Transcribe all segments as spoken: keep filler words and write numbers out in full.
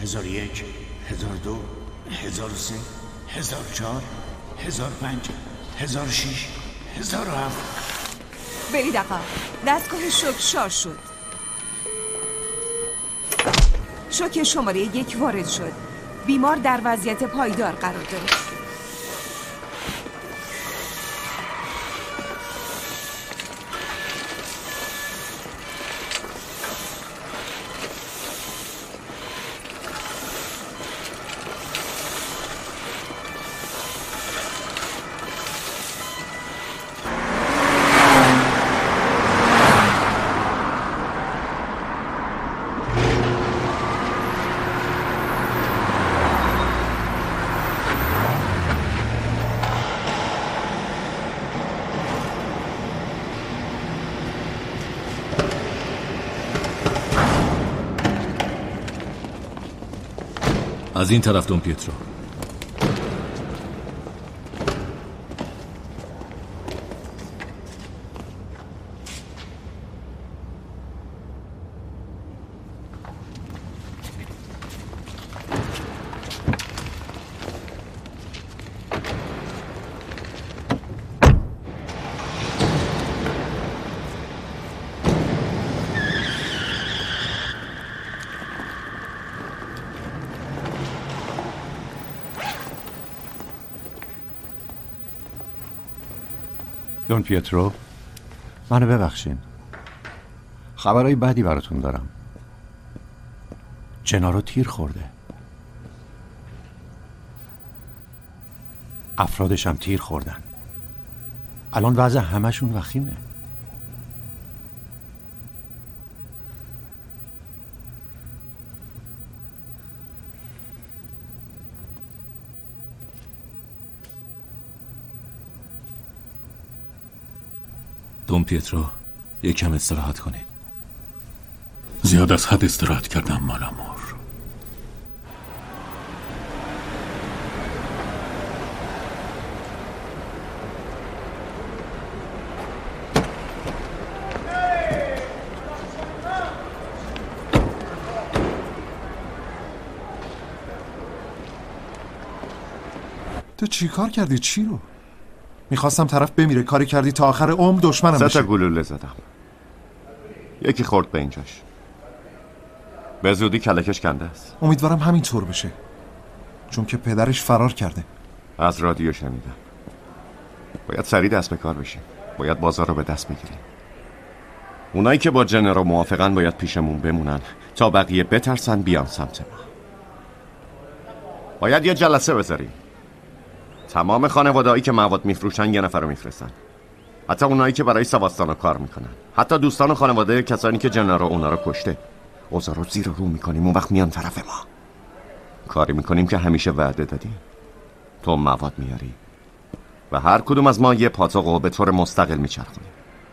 هزار یک، هزار دو، هزار سه، هزار چهار، هزار پنج، هزار شیش، هزار هفت. برید آقا. دستگاه شوک شارژ شد. شوک شماره یک وارد شد. بیمار در وضعیت پایدار قرار دارد. از این طرف دون پیترو. دون پیترو، منو ببخشین. خبرای بدی براتون دارم. جنارو تیر خورده. افرادش هم تیر خوردن. الان وضع همشون وخیمه. دون پیترو، یکم استراحت کنیم. زیاد از حد استراحت کردم مالامور. تو چی کار کردی؟ چی رو؟ میخواستم طرف بمیره، کاری کردی تا آخر عمر دشمنم بشه. سه تا گلوله زدم، یکی خورد به اینجاش. به زودی کلکش کنده است. امیدوارم همین طور بشه، چون که پدرش فرار کرده. از رادیو شنیدم. باید سریع دست به کار بشیم. باید بازار رو به دست بگیریم. اونایی که با جنرال موافقن باید پیشمون بمونن تا بقیه بترسن بیان سمت ما. باید یه جلسه بذاریم. تمام خانواده‌ای که مواد میفروشن یه نفر رو میفرستن. حتی اونایی که برای سواستانا کار میکنن. حتی دوستان و خانواده کسانی که جنرال اونا رو کشته. اوضاع رو زیر رو میکنیم، اون وقت میان طرف ما. کاری میکنیم که همیشه وعده دادیم. تو مواد میاری و هر کدوم از ما یه پاتوقو به طور مستقل میچرخونیم.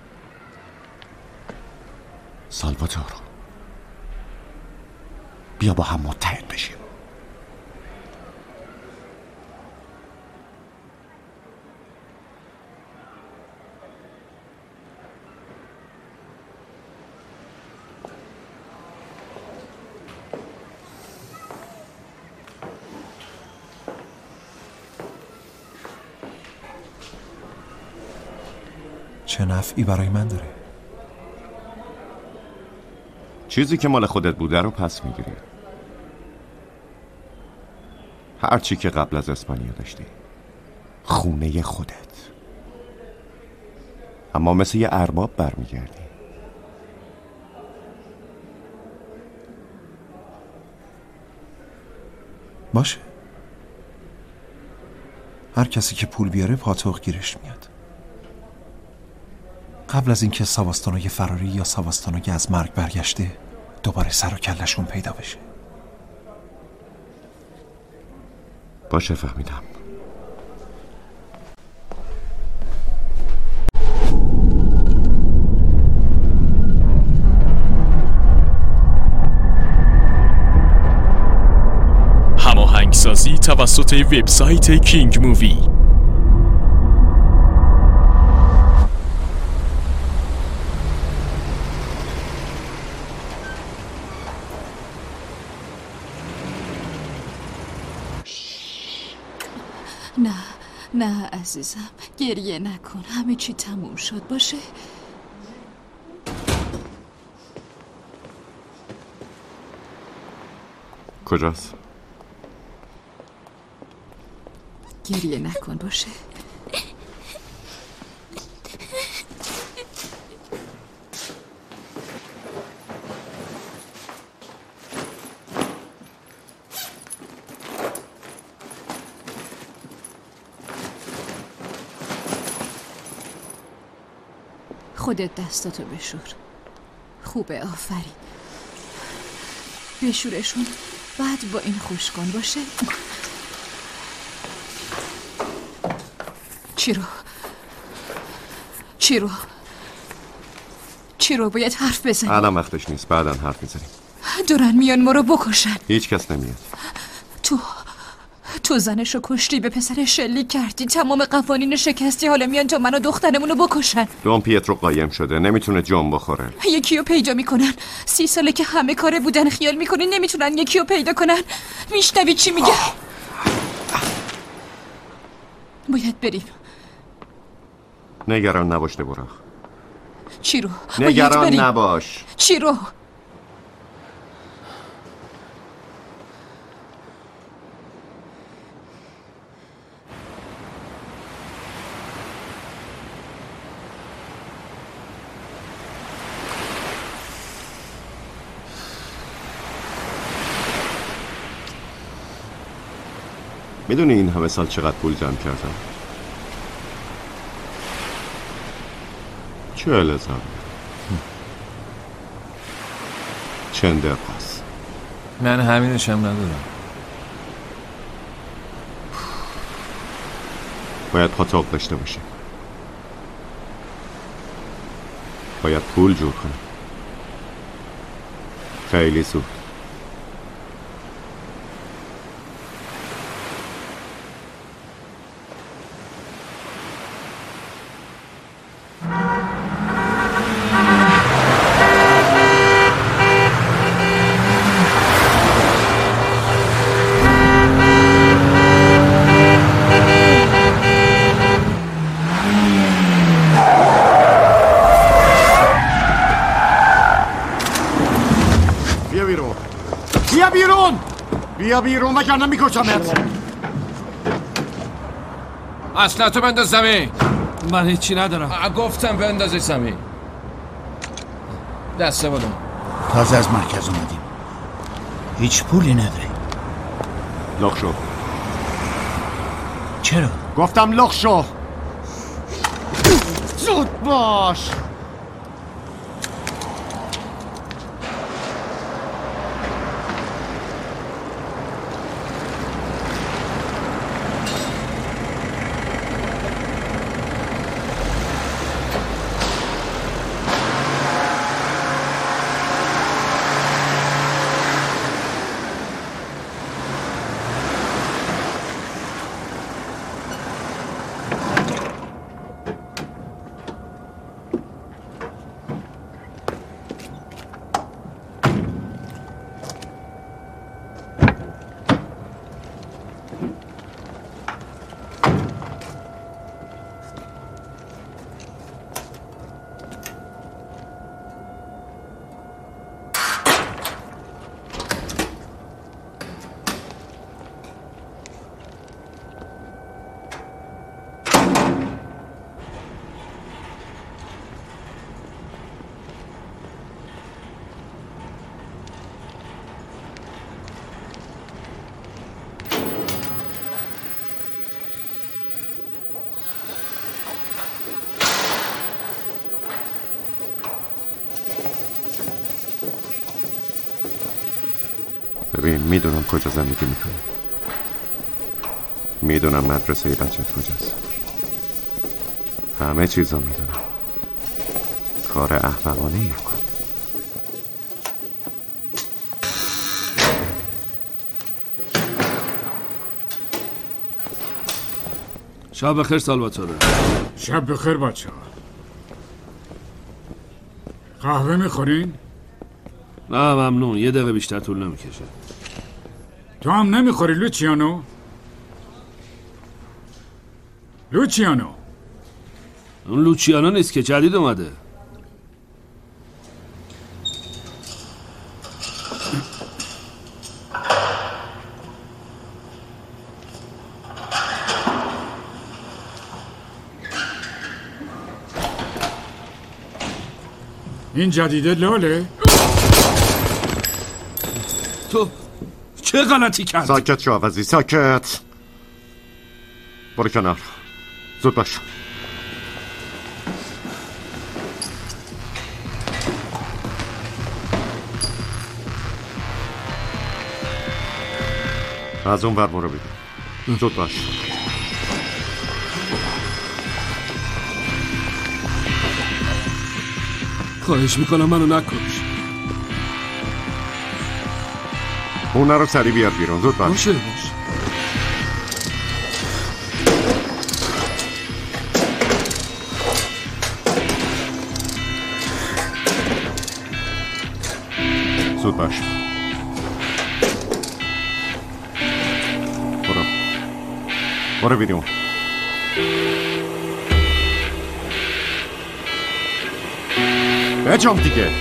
سالواتور، بیا با هم متحد بشیم. چه نفعی برای من داره؟ چیزی که مال خودت بوده رو پس میگیری. هر چی که قبل از اسپانیا داشتی، خونه خودت. اما مثل یه ارباب برمیگردی. باشه، هر کسی که پول بیاره پاتوق گیرش میاد. قبل از اینکه ساواستانوی فراری یا ساواستانوی از مرگ برگشته دوباره سر و کلشون پیدا بشه. باشه، فهمیدم. هماهنگسازی توسط وبسایت کینگ مووی. نه نه عزیزم، گریه نکن. همه چی تموم شد باشه. کجاست؟ گریه نکن باشه. خودت دستاتو بشور. خوبه، آفرین. بشورشون، بعد با این خوش کن باشه. چی رو؟ چی رو؟ چی رو؟ باید حرف بزنی. الان وقتش نیست، بعداً حرف میزنیم. دورن میان ما رو بکشن. هیچ کس نمیاد. تو تو زنشو کشتی، به پسر شلیک کردی، تمام قوانین شکستی، حالا میان تا منو دخترمونو بکشن. دون پیترو قایم شده، نمیتونه جون بخوره. یکیو پیدا میکنن. سی ساله که همه کاره بودن، خیال میکنی نمیتونن یکیو پیدا کنن. میشنوی چی میگه؟ باید بریم. نگران نباش دبورا. چی رو؟ نگران نباش. چی رو؟ میدونی این همه سال چقدر پول جمع کردم؟ چهل هزار. چند پس من همینشم ندارم. باید پاتوق داشته باشه. باید پول جور کنه. خیلی زود. بیا بیرون وگرنه میکشمت. اصلا تو بنداز زمین. من هیچی ندارم. گفتم بندازی زمین. دسته بودم. تازه از مرکز اومدیم، هیچ پولی نداریم. لخ شو. چرا؟ گفتم لخ شو. زود باش. ببین، میدونم کجا زندگی میکنی، میدونم مدرسه بچت کجاست، همه چیزو میدونم. کار احمقانه ای کن. شب بخیر سالواتوره. شب بخیر بچه ها. قهوه میخورین؟ نه ممنون، یه دقیقه بیشتر طول نمیکشه. تو هم نمیخوری لوچیانو؟ لوچیانو. اون لوچیانو نیست که جدید اومده. این جدیده لاله؟ تو چه غلطی کرد؟ ساکت شو عوضی، ساکت. برو کنار، زود باش. از اون ور برو بیدیم، زود باش. خواهش میکنم منو نکش. اونه رو سریع بیار بیرون، زود باش. باشه باشه. زود باش. برو برو بیرون. بجام دیگه.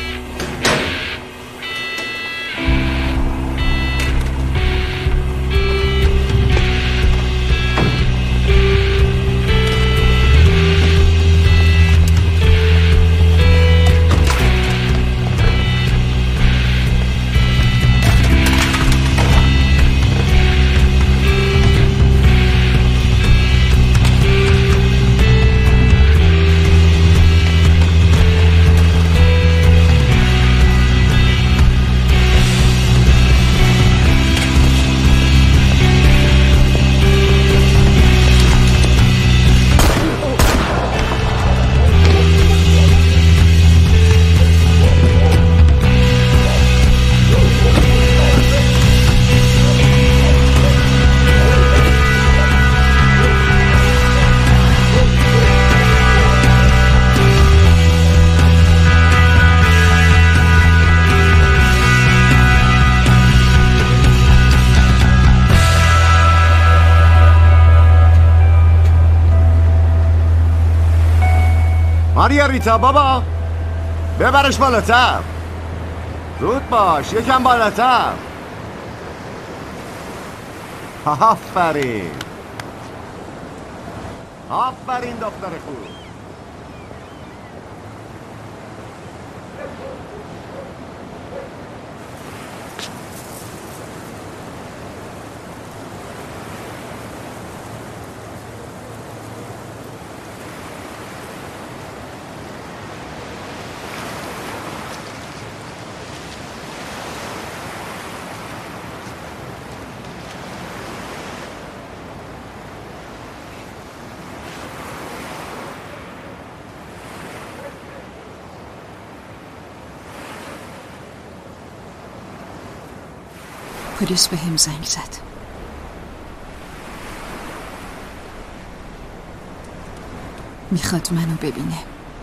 مارگاریتا بابا ببرش بالاتر. زود باش، یکم بالاتر. آفرین آفرین دختر خوب. پلیس به هم زنگ زد. میخواد منو ببینه.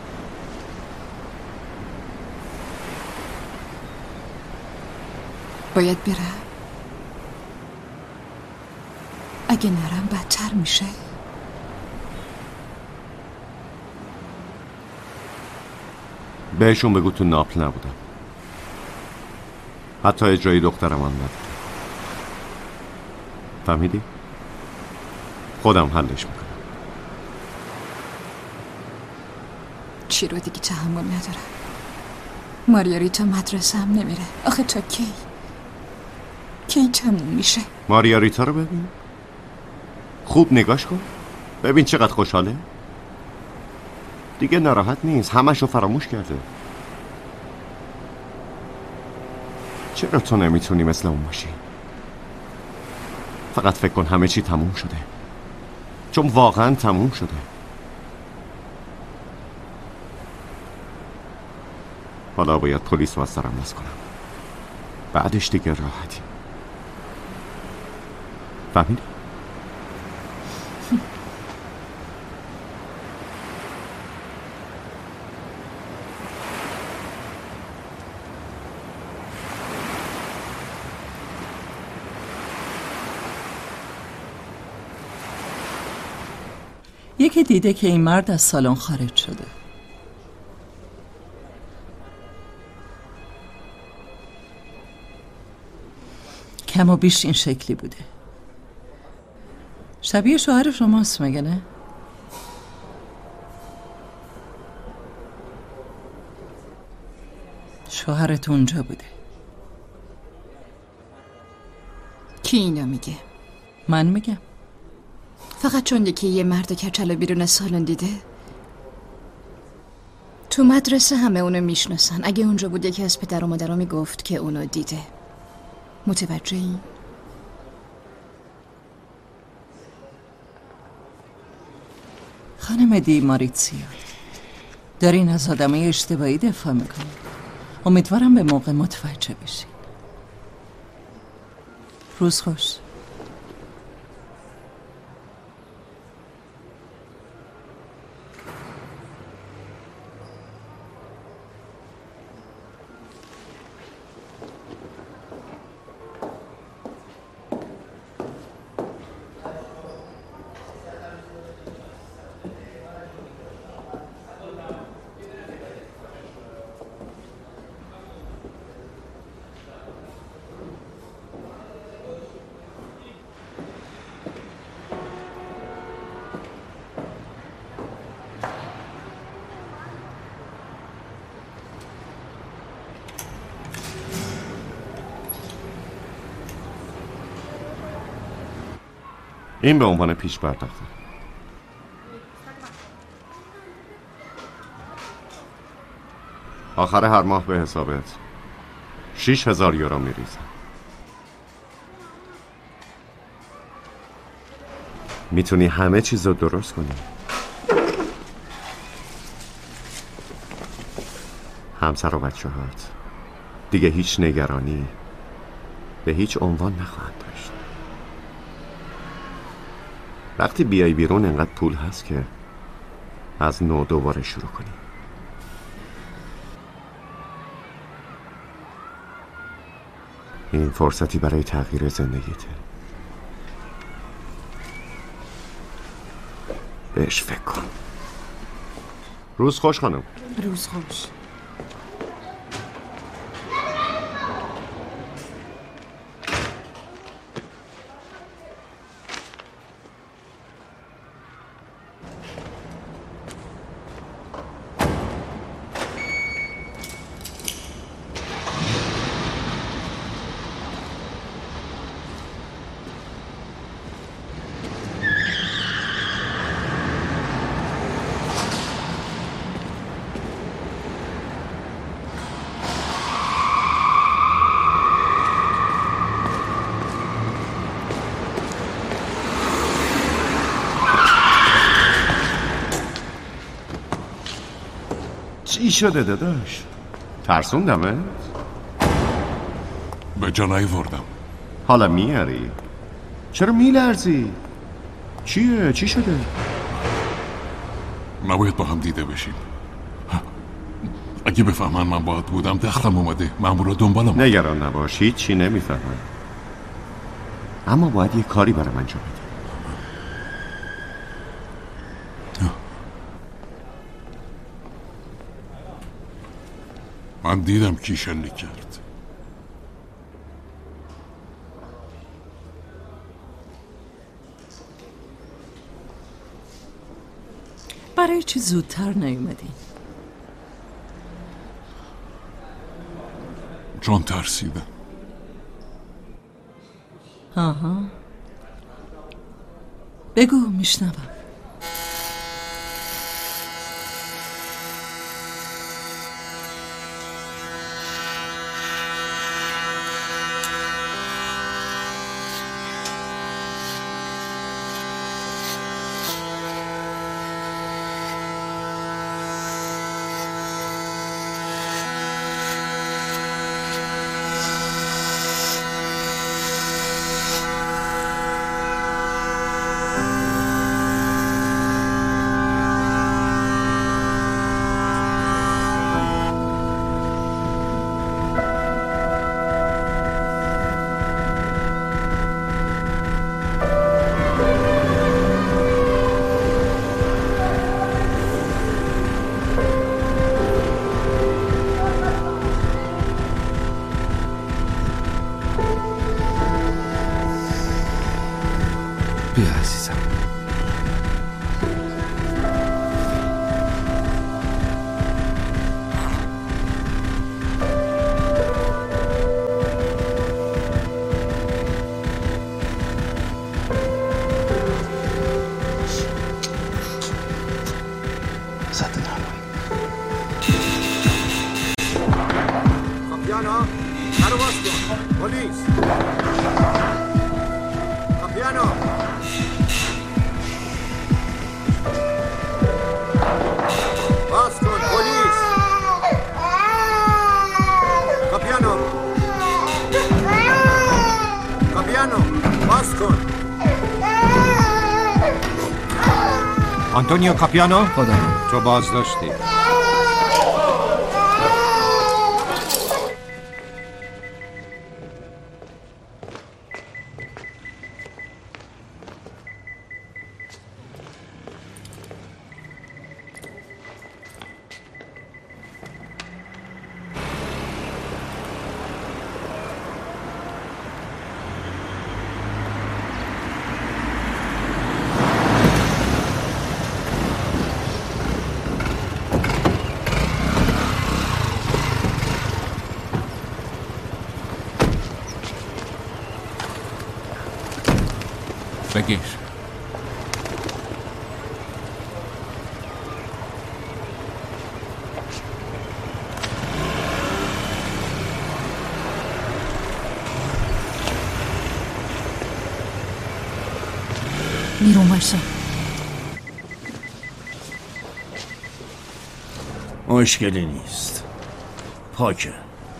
باید برم؟ اگه نرم بدتر میشه. بهشون بگو تو ناپل نبودم، حتی اجرای دخترم هم ندارم. فهمیدی؟ خودم حلش میکنم. چی رو دیگه تحمل ندارم. مارگاریتا مدرسه هم نمیره. آخه تا کی؟ کی تموم میشه؟ مارگاریتا رو ببین، خوب نگاش کن، ببین چقدر خوشحاله. دیگه ناراحت نیست، همش رو فراموش کرده. چرا تو نمیتونی مثل اون باشی؟ فقط فکر کن همه چی تموم شده، چون واقعا تموم شده. حالا باید پلیس رو از سرم نز کنم، بعدش دیگه راحتی. فهمیدی؟ یکی دیده که این مرد از سالن خارج شده. کم و بیش این شکلی بوده. شبیه شوهر شماست مگه نه؟ شوهرت اونجا بوده. کی اینو میگه؟ من میگم. فقط چون یکی یه مرد کچل بیرون سالن دیده؟ تو مدرسه همه اونو میشناسن. اگه اونجا بود یکی از پدر و مادرها میگفت که اونو دیده. متوجهی؟ خانم دی ماریتسیا، دارین از آدمای اشتباهی دفاع میکنین. امیدوارم به موقع متوجه بشین. روز خوش. این به عنوان پیش پرداخته. آخر هر ماه به حسابت شیش هزار یورو میریزم. میتونی همه چیز رو درست کنی. همسر و بچه هات دیگه هیچ نگرانی به هیچ عنوان نخواهند داشت. وقتی بیای بیرون انقدر پول هست که از نو دوباره شروع کنی. این فرصتی برای تغییر زندگیته. بهش فکر کن. روز خوش خانم. روز خوش. چی شده داداش؟ ترسوندمت؟ به جا نیاوردم. حالا میاری؟ چرا میلرزی؟ چیه؟ چی شده؟ نباید با هم دیده بشیم. اگه بفهمن من باهات بودم دخلم اومده. مامورا دنبالم. نگران نباش، هیچ چی نمیفهمن. اما باید یه کاری برام انجام بدی. من دیدم کی شلیک کرد. برای چی زودتر نیومدی؟ چون ترسیدم. آها، بگو میشنوم. بیا عزیزم. آنتونیو کاپیانو، خدا تو بازداشتی. بگیر. بیرون باشا. مشکلی نیست. پاکه.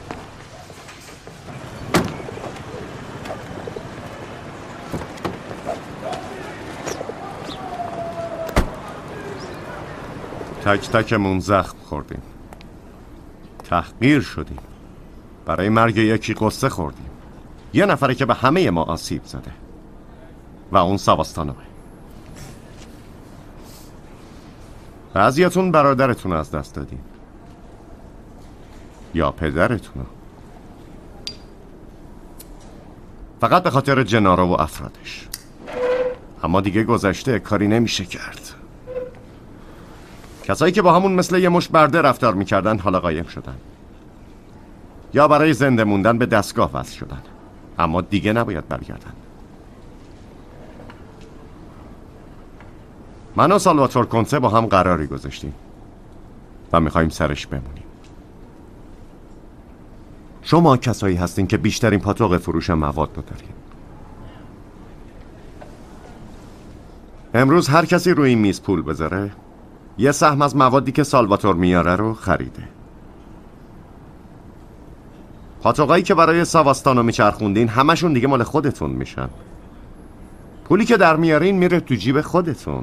تک تکمون زخم خوردیم، تحقیر شدیم، برای مرگ یکی قصه خوردیم. یه نفره که به همه ما آسیب زده و اون ساواستانوه. بعضیاتون برادرتون از دست دادیم یا پدرتون، فقط به خاطر جنارا و افرادش. اما دیگه گذشته، کاری نمیشه کرد. کسایی که با همون مثل یه مشت برده رفتار میکردن حالا قایم شدن یا برای زنده موندن به دستگاه وصل شدن، اما دیگه نباید برگردن. من و سالواتور کنسه با هم قراری گذاشتیم و میخواییم سرش بمونیم. شما کسایی هستین که بیشترین پاتوق فروش مواد رو دارین. امروز هر کسی روی این میز پول بذاره یه سهم از موادی که سالواتور میاره رو خریده. پاتوقایی که برای ساواستانو میچرخوندین همشون دیگه مال خودتون میشن. پولی که در میارین میره تو جیب خودتون.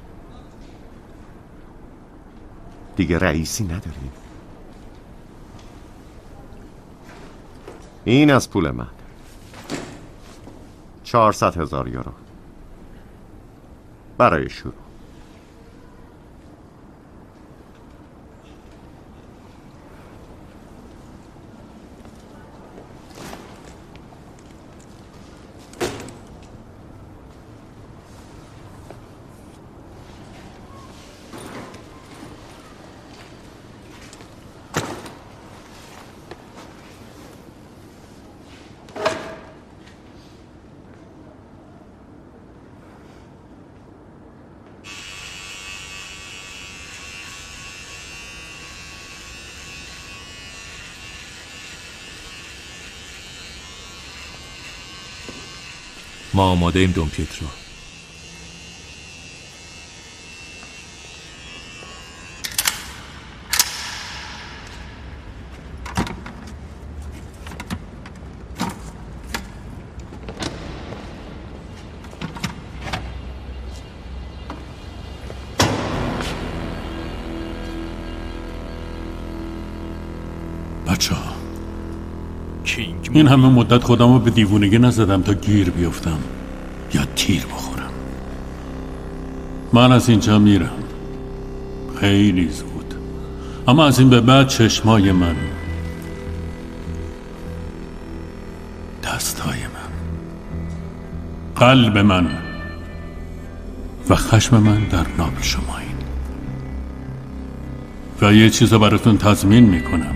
دیگه رئیسی ندارین. این از پول من، چهارصد هزار یورو برای شروع. ما آماده ایم دون پیترو. بچه ها، این همه مدت خودم رو به دیوونگی نزدم تا گیر بیفتم یا تیر بخورم. من از اینجا میرم خیلی زود، اما از این به بعد چشمای من، دستای من، قلب من و خشم من در ناب شمایید و یه چیز براتون تضمین میکنم،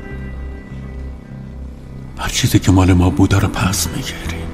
هر چیزی که مال ما بوده رو پس میگیریم.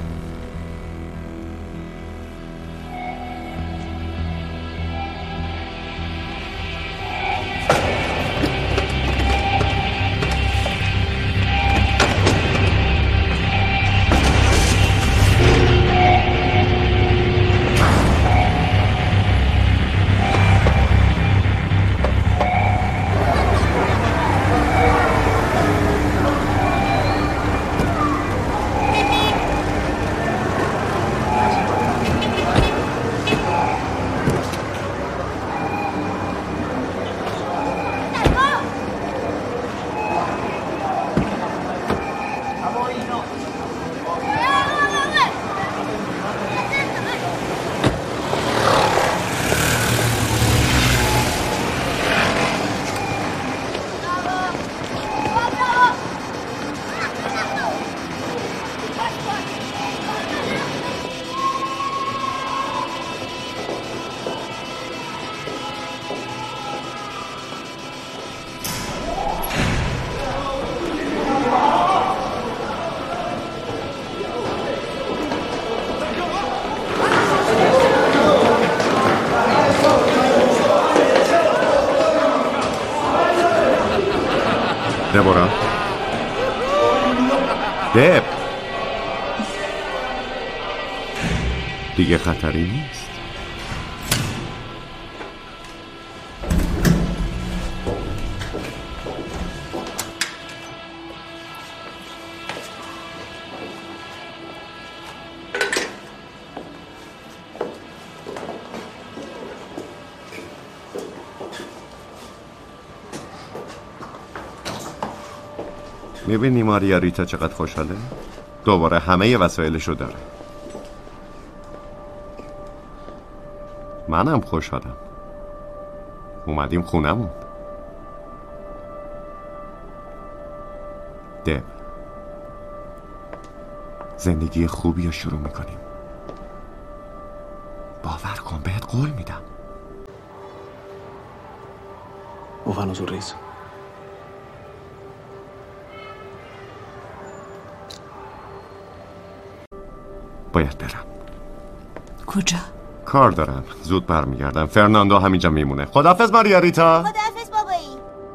دبورا دب دیگه خطری نیست. میبینی ماریاریتا چقدر خوشحاله؟ دوباره همه وسایلشو داره. منم خوشحالم. اومدیم خونمون. دب زندگی خوبی رو شروع میکنیم. باور کن، بهت قول میدم. Ufano sorriso. باید برم. کجا؟ کار دارم، زود برمیگردم. فرناندو همینجا میمونه. خداحافظ ماریاریتا. خداحافظ بابایی.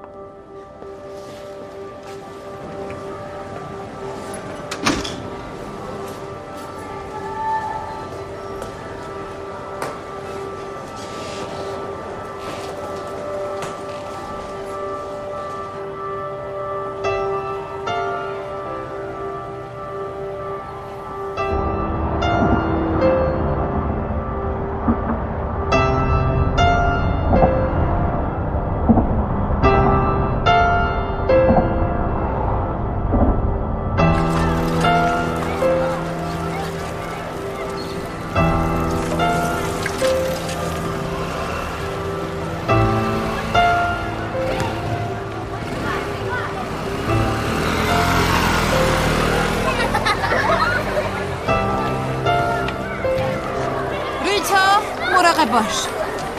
مراقب باش.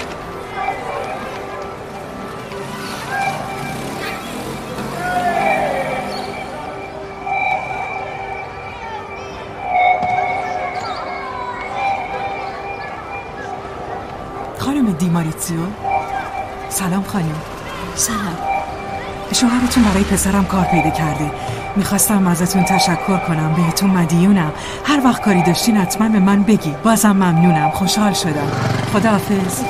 خانم دیماریتزیو. سلام خانم. سلام. شوهرتون برای پسرم کار پیدا کرده. میخواستم ازتون تشکر کنم، بهتون مدیونم. هر وقت کاری داشتین حتما به من بگی. بازم ممنونم، خوشحال شدم. خداحافظ.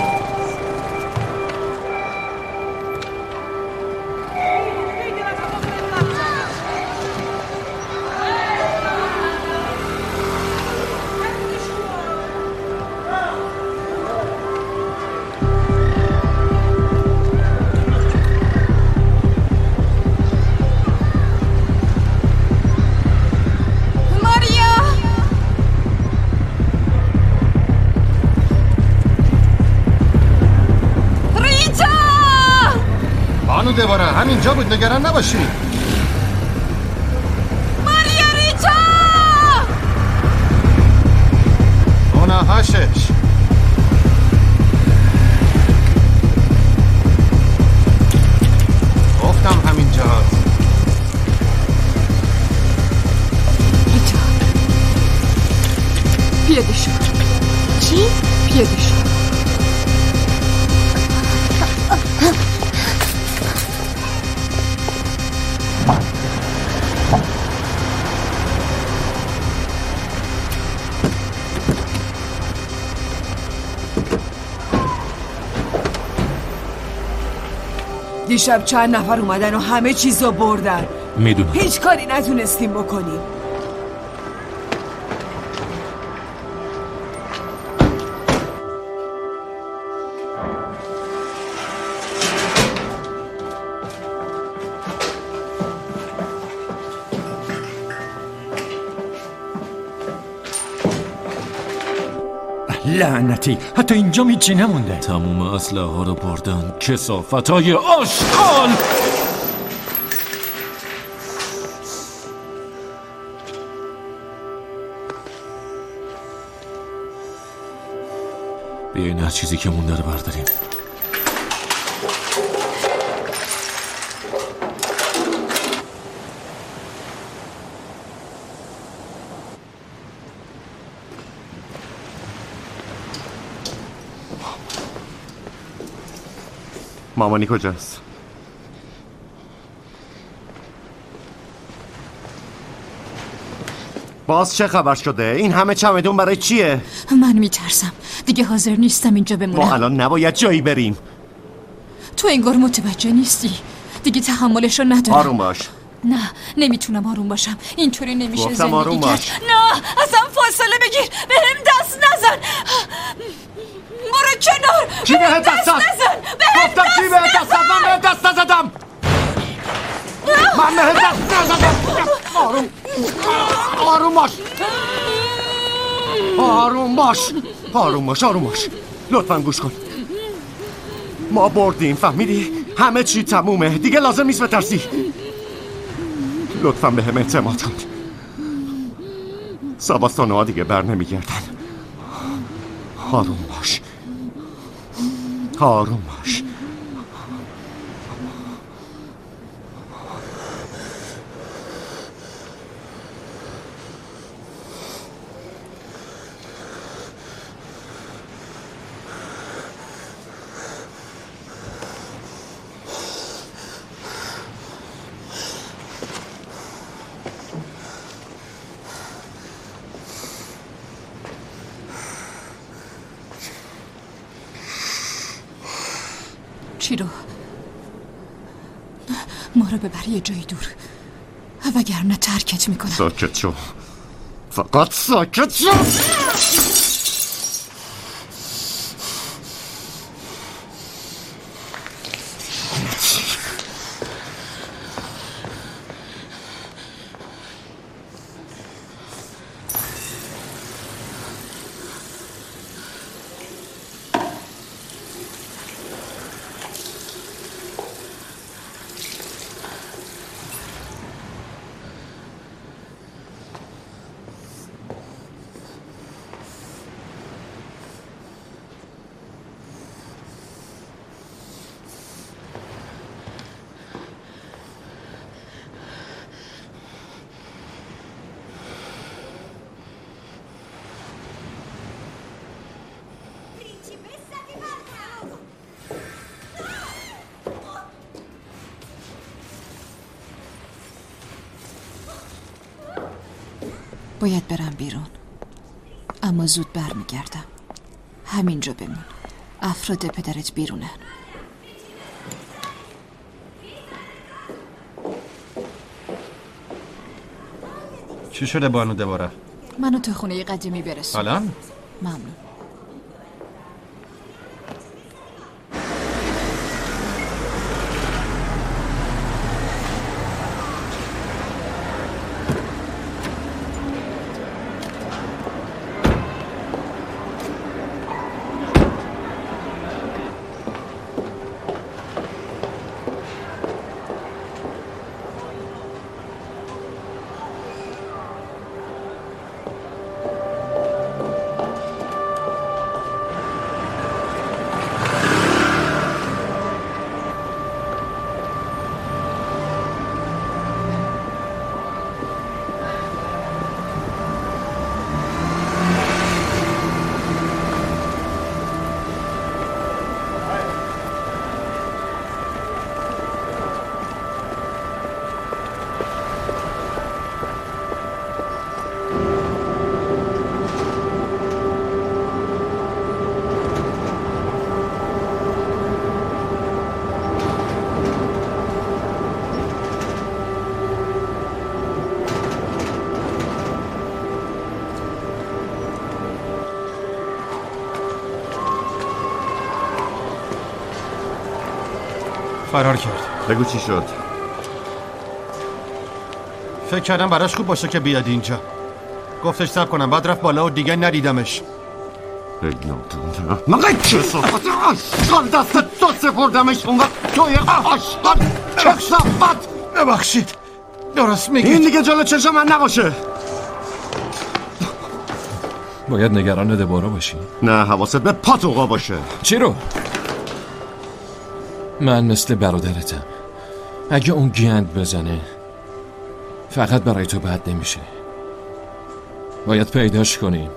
دوباره همینجا بود، نگران نباشی. ماریاریتا! اونه هاشش پیاده شو. چی؟ پیاده شو. دیشب چند نفر اومدن و همه چیزو بردن. میدونم. هیچ کاری نتونستیم بکنیم. لعنتی، حتی اینجا هیچی نمونده. تموم اسلحه ها رو بردن. کثافت‌های آشغال. بیاین هر چیزی که مونده رو برداریم. مامانی کجاست؟ باز چه خبر شده؟ این همه چمدون برای چیه؟ من میترسم دیگه حاضر نیستم اینجا بمونم. ما الان نباید جایی بریم. تو انگار متوجه نیستی. دیگه تحملش رو ندارم. آروم باش. نه نمیتونم آروم باشم. اینطوری نمیشه گفتم زندگی آروم باش. کرد. نه اصلا فاصله بگیر. بهم دست نزن. برو کنار. کی بهت دست نزن؟ گفتم کی بهت دست نزن؟ من بهت دست نزدم. من بهت دست نزدم. آروم آروم باش. آروم باش. آروم باش آروم باش. لطفاً گوش کن. ما بردیم، فهمیدی؟ همه چی تمومه. دیگه لازم نیست بترسی. لطفاً به هم اعتماد کن. سباستانه ها دیگه بر نمیگردن. آروم باش. آروم باش. چی رو؟ ما رو ببر یه جایی دور، وگرنه ترکت میکنم. ساکت شو، فقط ساکت شو. باید برم بیرون، اما زود برمیگردم. همینجا بمون. افراد پدرت بیرونن. چی شده بانو دوباره؟ منو تو خونه قدیمی برسون. الان؟ ممنون. فرار کرد. بگو چی شد؟ فکر کردم براش خوب باشه که بیاد اینجا. گفتش صبر کنم، بعد رفت بالا و دیگه ندیدمش. من چه صفت آشقال دست تو سپردمش اون وقت توی آشقال چه صفت. ببخشید، درست میگید. این دیگه جلو چشم من نباشه. باید نگران دبارا باشی. نه، حواست به پاتوقا باشه. چی رو؟ من مثل برادرتم. اگه اون گند بزنه فقط برای تو بد نمیشه. باید پیداش کنیم.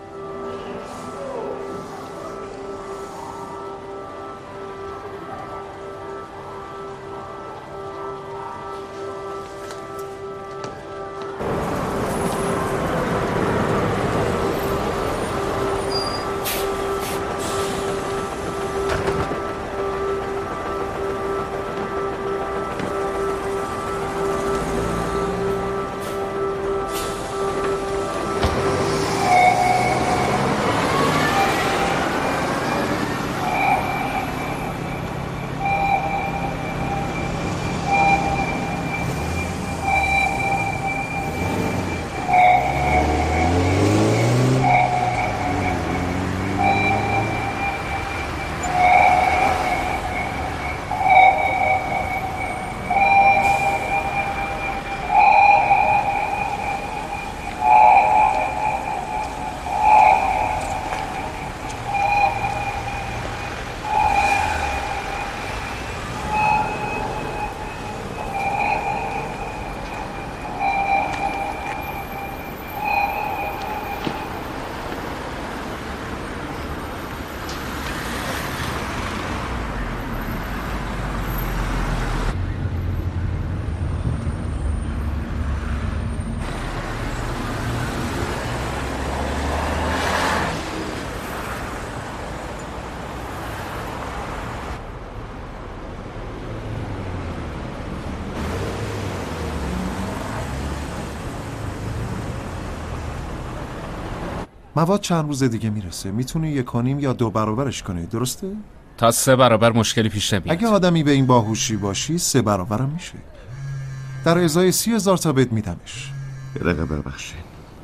مواد چند روز دیگه میرسه. میتونی یک و نیم یا دو برابرش کنی، درسته؟ تا سه برابر مشکلی پیش نمیاد. اگه آدمی به این باهوشی باشی سه برابرم میشه. در ازای سی هزار تا بهت میدمش. یه دقیقه ببخشید.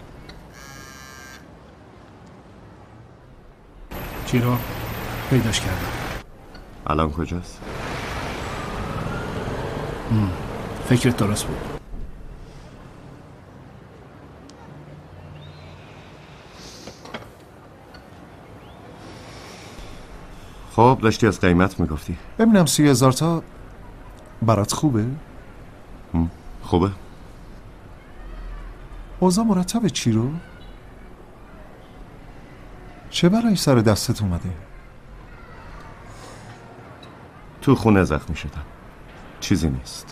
چی رو؟ پیداش کردم. الان کجاست؟ فکرت درست بود. خب داشتی از قیمت میگفتی. ببینم سی هزار تا برات خوبه؟ خوبه. اوضاع مرتبه چی رو؟ چه برای سر دستت اومده؟ تو خونه زخمی شدم. چیزی نیست.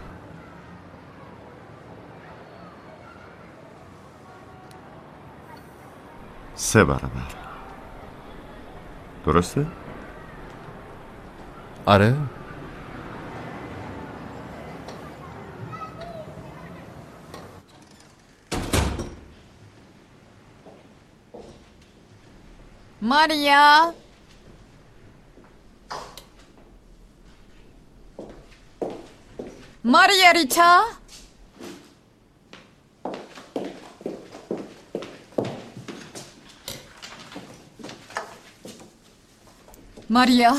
سه برابر. درسته؟ آره. ماریا، ماریا ریتا، ماریا.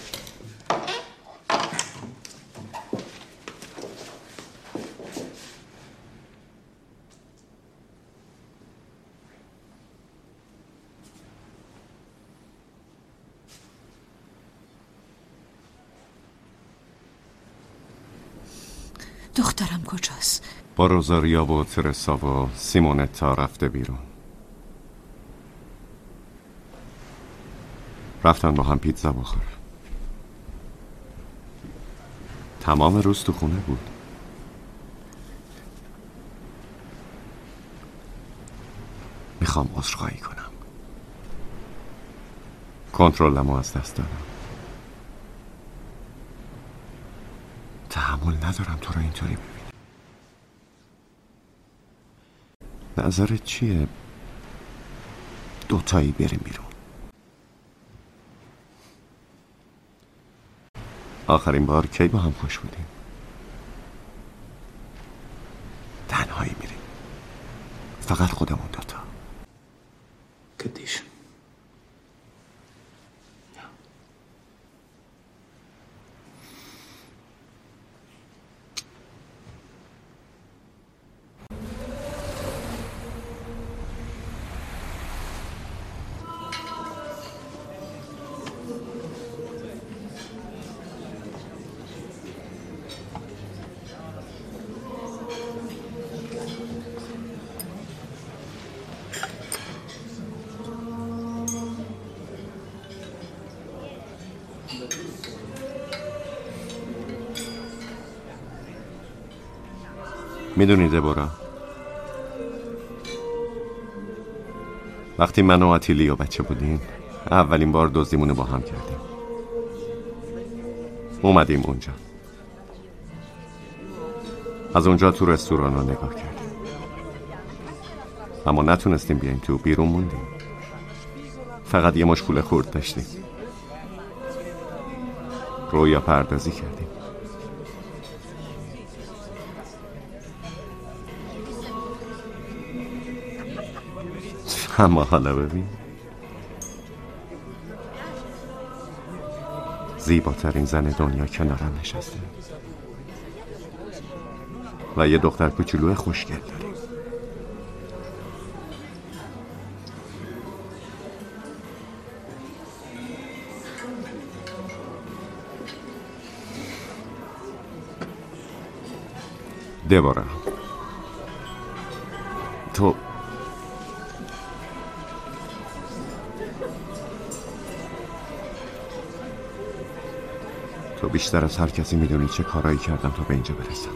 دخترم کجاست؟ با روزاریا و ترسا و سیمونتا رفته بیرون. رفتن با هم پیتزا بخورن. تمام روز تو خونه بود. میخوام عذرخواهی کنم. کنترلمو از دست دادم. تحمل ندارم تو رو اینطوری ببینم. نظرت چیه دوتایی بریم بیرون؟ آخرین بار کی با هم خوش بودیم؟ تنهایی میریم، فقط خودمون دوتا. کدیش میدونی دبورا، وقتی من و آتیلی بچه بودیم اولین بار دزدیمونو با هم کردیم. اومدیم اونجا، از اونجا تو رستوران رو نگاه کردیم، اما نتونستیم بیایم تو، بیرون موندیم. فقط یه مشکل خورد داشتیم، رویا پردازی کردیم. اما حالا ببین، زیباترین زن دنیا کنارم نشسته و یه دختر کوچولو خوشگل داریم. دبورا، تو تو بیشتر از هر کسی میدونی چه کارایی کردم تا به اینجا برسم.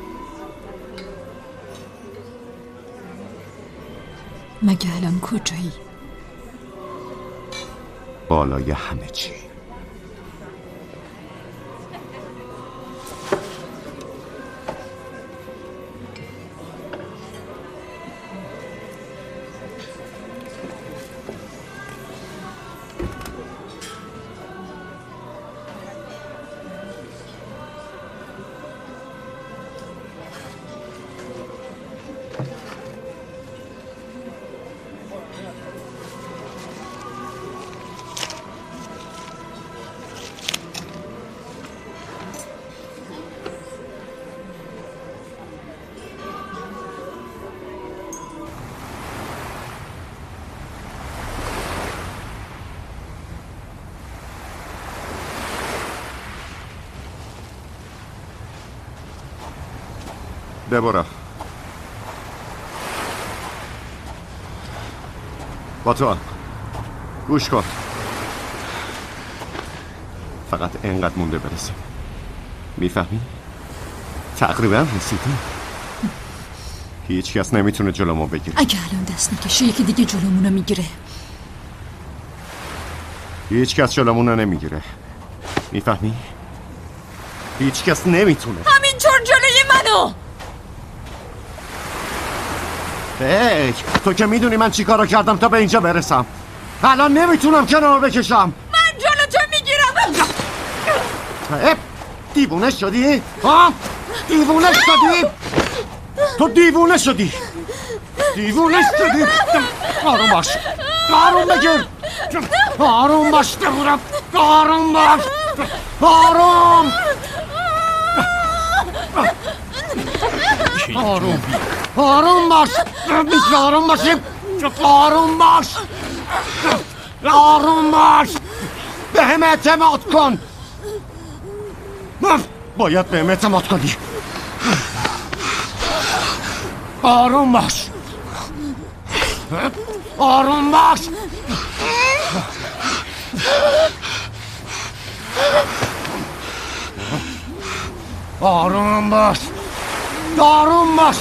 مگه الان کجایی؟ بالای همه چی. دبورا، با تو گوش کن، فقط اینقدر مونده برسیم، میفهمی؟ تقریبا رسیدیم. هیچ کس نمیتونه جلومو بگیره. اگه الان دست نکشه یکی دیگه جلومونو میگیره. هیچ کس جلومونو نمیگیره، میفهمی؟ هیچ کس نمیتونه. همینطور جلوی منو. فکر تو که میدونی من چی کارو کردم تا به اینجا برسم. الان نمیتونم کنار بکشم. من جلو تو میگیرم. دیوونه شدی؟ ها؟ دیوونه شدی؟ تو دیوونه شدی؟ دیوونه شدی؟ آروم باش، آروم بگیر، آروم باش دبورا، آروم باش، آروم آروم آروم باش، میشه آروم باشیم؟ آروم باش، آروم باش، به هم اعتماد کن. باید به هم اعتماد کنی. آروم باش، آروم باش، آروم باش، آروم باش.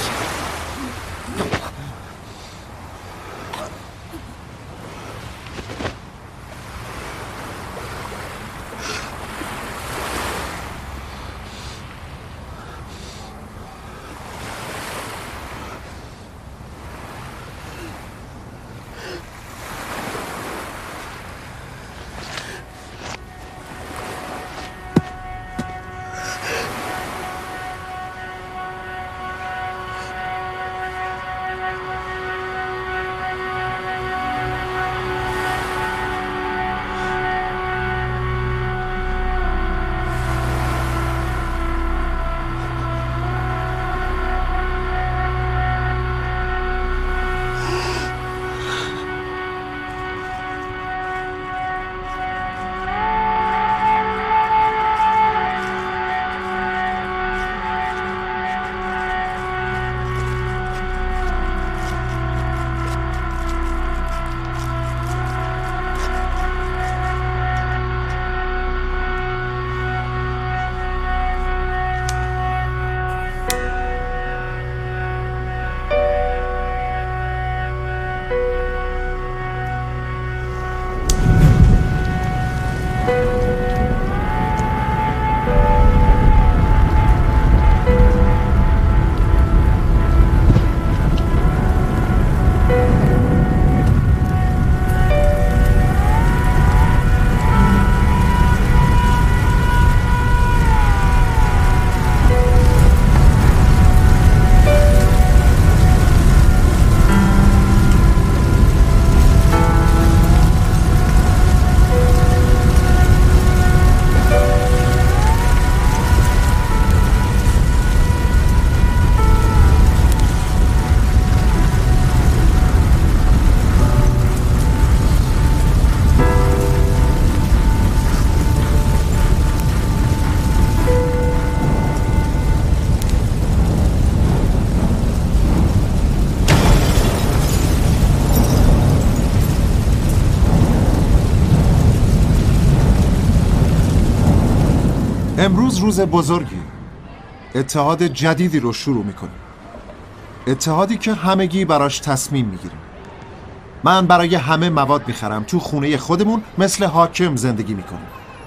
امروز روز بزرگی، اتحاد جدیدی رو شروع میکنیم، اتحادی که همگی براش تصمیم میگیریم. من برای همه مواد میخرم، تو خونه خودمون مثل حاکم زندگی میکنیم.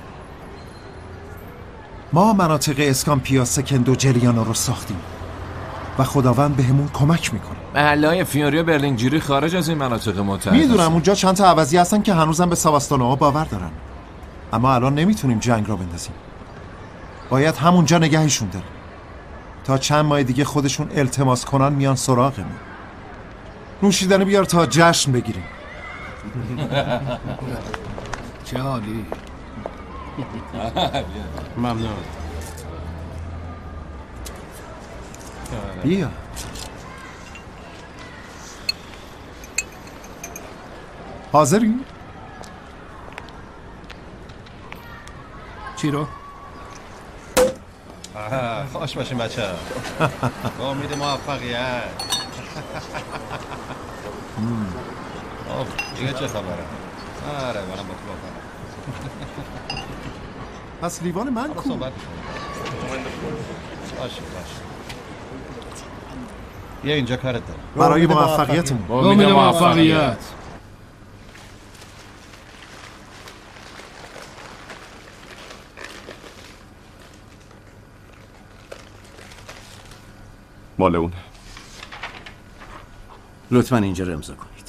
ما مناطق اسکامپیا، سکند و جلیانا رو ساختیم و خداوند بهمون کمک میکنه. محله‌های فیوری و برلینگجوری خارج از این مناطق متحد میدونم اونجا چند تا عوضی هستن که هنوزم به ساواستانوها باور دارن، اما الان نمیتونیم جنگ را بندازیم. باید همونجا نگهشون داریم تا چند ماه دیگه خودشون التماس کنن میان سراغمون. نوشیدنی بیار تا جشن بگیریم. چه عالی. ممنون. بیا. حاضری؟ چی رو؟ خوش باشین بچه. با امید موفقیت. آف دیگه چه خبره؟ آره منم با تو بکنم. پس لیوان من کو؟ باشه باشه. یه اینجا کارت دارم. برای موفقیتمون. با امید موفقیت. مال اونه. لطفاً اینجا رو امضا کنید.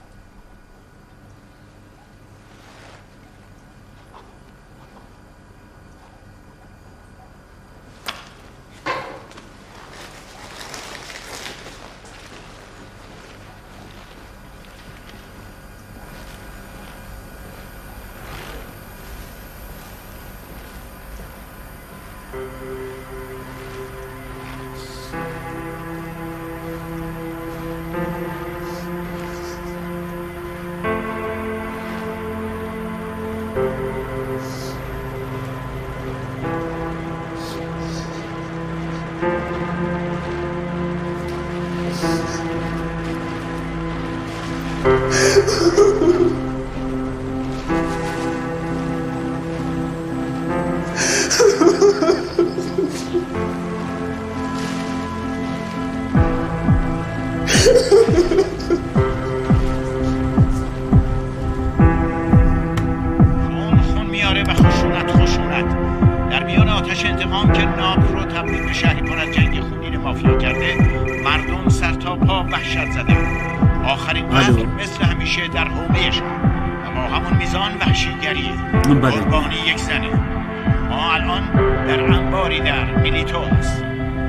قربانی یک زنه. ما الان در انباری در میلیتو هست.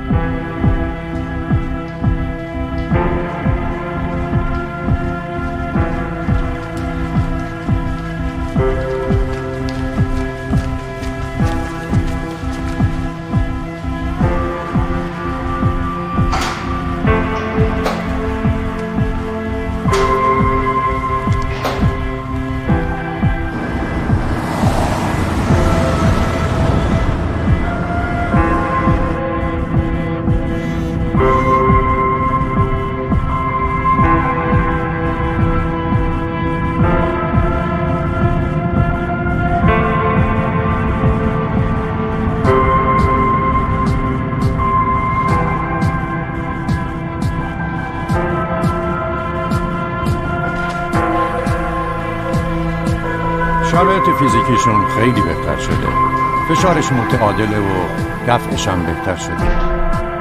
شرایط فیزیکیشون خیلی بهتر شده، فشارش متعادله و دفعش هم بهتر شده.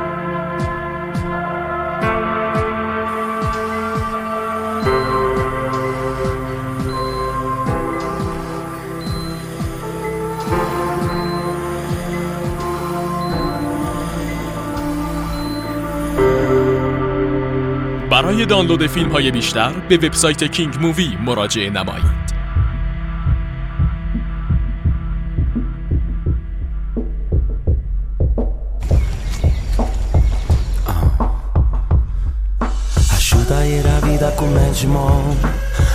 برای دانلود فیلم های بیشتر به وبسایت کینگ مووی مراجعه نمایید. Asciutta e ravida come Edgemont,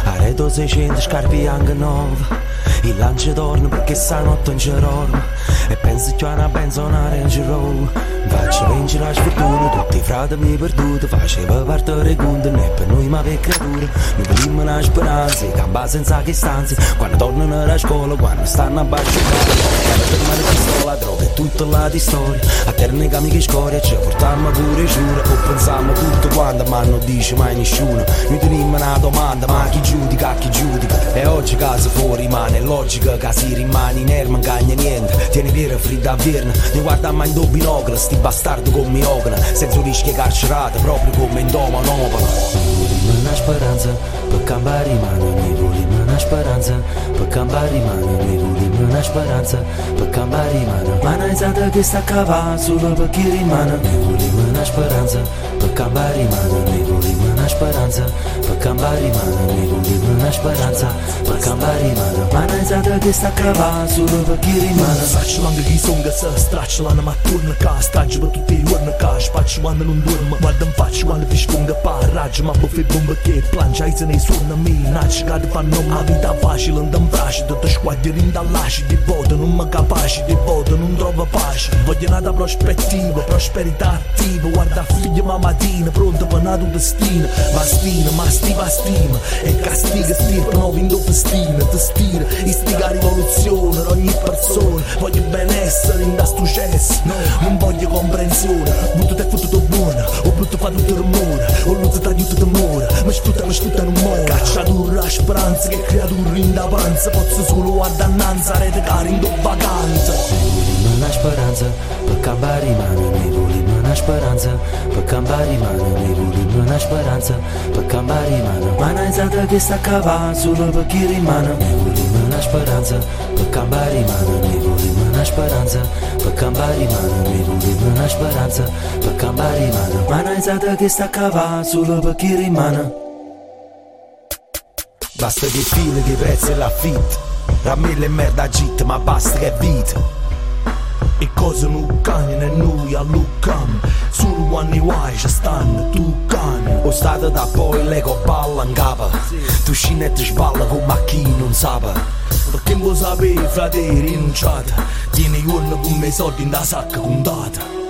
Areto seicento, scarpe bianche nuove. Il lancio torna perché stanotte non c'è dormo. E penso che una benzonare in giro. Faccio vincere la sfortuna, tutti i frati mi perduti. Faceva partire conto, né per noi ma per creature. Noi vogliamo una speranza, campa senza che stanze. Quando tornano alla scuola, quando stanno a baciare. Quando ferma la pistola, droga e tutta la di storia. A terni che amiche scoria, ci portiamo pure giura. O pensiamo tutto quanto, ma non dice mai nessuno. Noi teniamo una domanda, ma chi giudica, chi giudica. E oggi casa fuori rimane logica, che si rimane in erma, non cagna niente. Tieni vero fredda a verna, ne guarda mai in do binocolo. Sti bastardo con miocona, senza rischi carcerate, proprio come in doma un'opera. Ne vogliamo una speranza, per cambiare mano. Ne vogliamo una speranza, per cambiare mano. Ne vogliamo una speranza, per cambiare mano. Ma non è che sta a cavare solo per chi rimane. Ne vogliamo una speranza, per cambiare mano. Ne vogliamo una speranza, per cambiare mano. Ne vogliamo una speranza, per cambiare mano. Ma non è che sta a cavare solo per chi rimane. Faccio anche chi sono che si stracciano, ma torna a casa. Staggi per tutti i giorni a casa, faccio quando non dormo. Guarda in faccia quando ti sponga parraggio. Ma buffi bomba che plancia e se ne suona a me. Nacci che ti fanno una vita facile, non ti frasci. Tutti squadri rindalasci, di voto non mi capaci. Di voto non trovo pace. Voglio una prospettiva, prosperità attiva. Guarda figlia ma mattina, pronta per una tua destina. Ma stima, ma stiva stima. E castiga stirpa, no vinto festina. Ti stira, istiga rivoluzione ad ogni persona. Voglio benessere in da sto cesso. No, non voglio comprensione. Brutto te fottuto buona, o brutto fa tutto rumore. O l'uso t'aiuta d'amore, ma sfrutta, ma sfrutta non muore. Cacciatura, speranza, che creatura in davanza. Posso solo guardare annanza, rete cara in do vacanza. Ne vogliamo una speranza, per cambiare mano. Ne vogliamo una speranza, per cambiare mano. Ne vogliamo una speranza, per cambiare mano. Ma non è che sta a cavare solo per chi rimane. Ne vogliamo una speranza, per cambiare mano. Ne vogliamo una speranza, per cambiare mano. Ne vogliamo una speranza, per cambiare mano. Ma non è che sta a cavare solo per chi rimane. Basta che file, che prezzo e l'affitto. Rammella e merda agita, ma basta che è vita. E cosa non cani e noi allucam. Solo quando i guai ci stanno tu cani. O stato da poi l'ego balla in capa. Tu scinette sballa come a chi non sa. Perché non lo sapevi frate rinunciata. Tieni giorno con me soldi in da sacca contata.